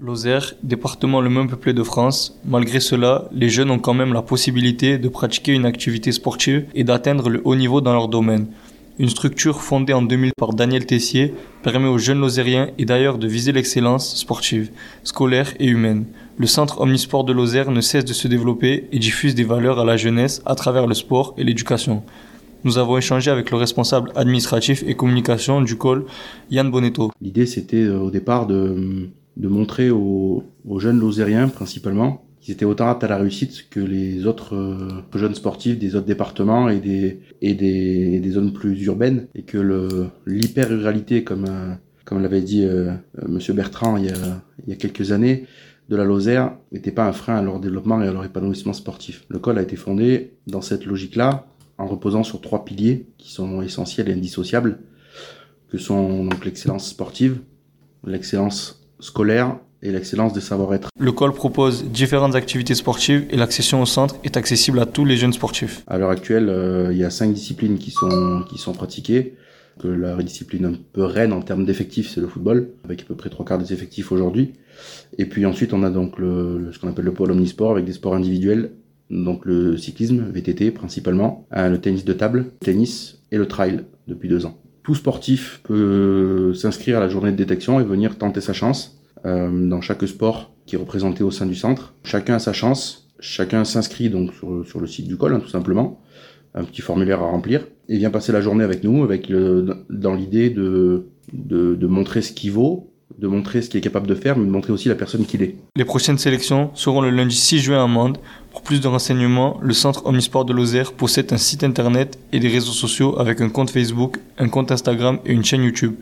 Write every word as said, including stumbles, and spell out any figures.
Lozère, département le moins peuplé de France, malgré cela, les jeunes ont quand même la possibilité de pratiquer une activité sportive et d'atteindre le haut niveau dans leur domaine. Une structure fondée en deux mille par Daniel Tessier permet aux jeunes Lozériens et d'ailleurs de viser l'excellence sportive, scolaire et humaine. Le centre Omnisport de Lozère ne cesse de se développer et diffuse des valeurs à la jeunesse à travers le sport et l'éducation. Nous avons échangé avec le responsable administratif et communication du C O L, Yann Bonetto. L'idée, c'était au départ de, de montrer aux, aux jeunes Lozériens principalement qu'ils étaient autant aptes à la réussite que les autres euh, jeunes sportifs des autres départements et des, et des, des zones plus urbaines, et que le, l'hyper-ruralité, comme, euh, comme l'avait dit euh, Monsieur Bertrand il y, a, il y a quelques années, de la Lozère n'était pas un frein à leur développement et à leur épanouissement sportif. Le C O L a été fondé dans cette logique-là, en reposant sur trois piliers qui sont essentiels et indissociables, que sont donc l'excellence sportive, l'excellence scolaire et l'excellence des savoir-être. Le C O L propose différentes activités sportives et l'accession au centre est accessible à tous les jeunes sportifs. À l'heure actuelle, euh, il y a cinq disciplines qui sont, qui sont pratiquées. Que la discipline un peu reine en termes d'effectifs, c'est le football, avec à peu près trois quarts des effectifs aujourd'hui. Et puis ensuite, on a donc le, le, ce qu'on appelle le pôle omnisport, avec des sports individuels, donc le cyclisme, V T T principalement, euh, le tennis de table, le tennis et le trail depuis deux ans. Tout sportif peut s'inscrire à la journée de détection et venir tenter sa chance euh, dans chaque sport qui est représenté au sein du centre. Chacun a sa chance, chacun s'inscrit donc sur, sur le site du C O L, hein, tout simplement, un petit formulaire à remplir, et vient passer la journée avec nous, avec le, dans l'idée de, de, de montrer ce qu'il vaut, de montrer ce qu'il est capable de faire, mais de montrer aussi la personne qu'il est. Les prochaines sélections seront le lundi six juin à Mende. Pour plus de renseignements, le Centre Omnisport de Lozère possède un site internet et des réseaux sociaux avec un compte Facebook, un compte Instagram et une chaîne YouTube.